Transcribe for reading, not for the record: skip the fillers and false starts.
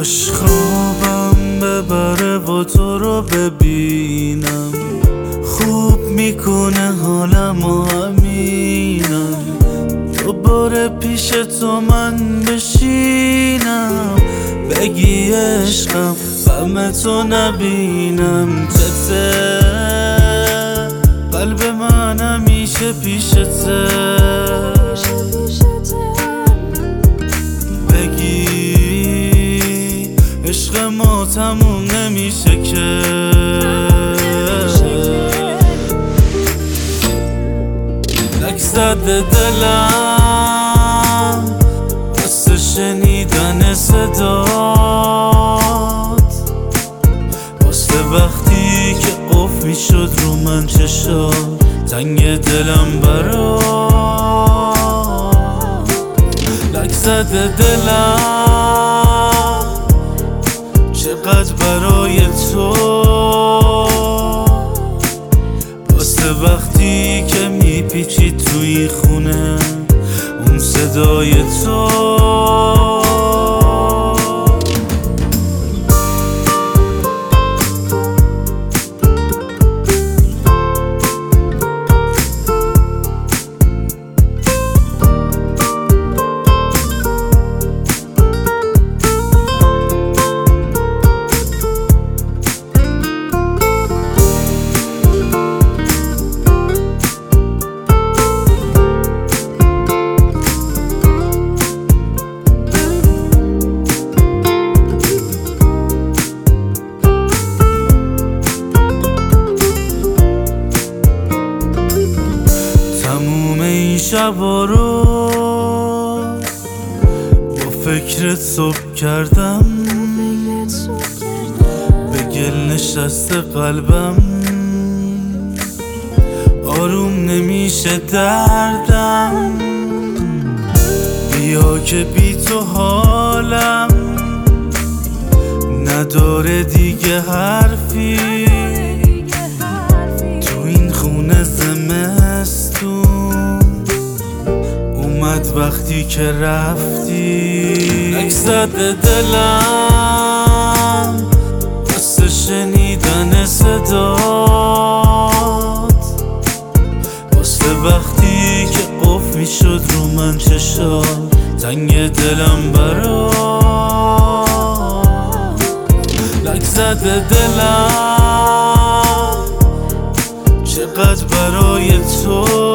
کاش خوابم ببره و تو رو ببینم، خوب میکنه حالم و همینم. دوباره پیش تو من بشینم، بگی عشقم غم تو نبینم. چته قلب من همیشه پیشته، بگی عشق ما تموم نمیشه که. لک زده دلم واسه شنیدن صدات، واسه وقتی که قفل میشد رو من چشات، تنگ دلم برات. لک زده دلم چقدر برای تو، واسه وقتی که میپیچی توی خونه اون صدای تو. شبا رو با فکرت صبح کردم، به گل نشسته قلبم، آروم نمیشه دردم. بیا که بی تو حالم نداره دیگه حرفی، تو این خونه زمستون اومد وقتی که رفتی. لک زده دلم واسه شنیدن صدات، واسه وقتی که قفل میشد رو من چشات، تنگ دلم برات. لک زده دلم چقدر برای تو،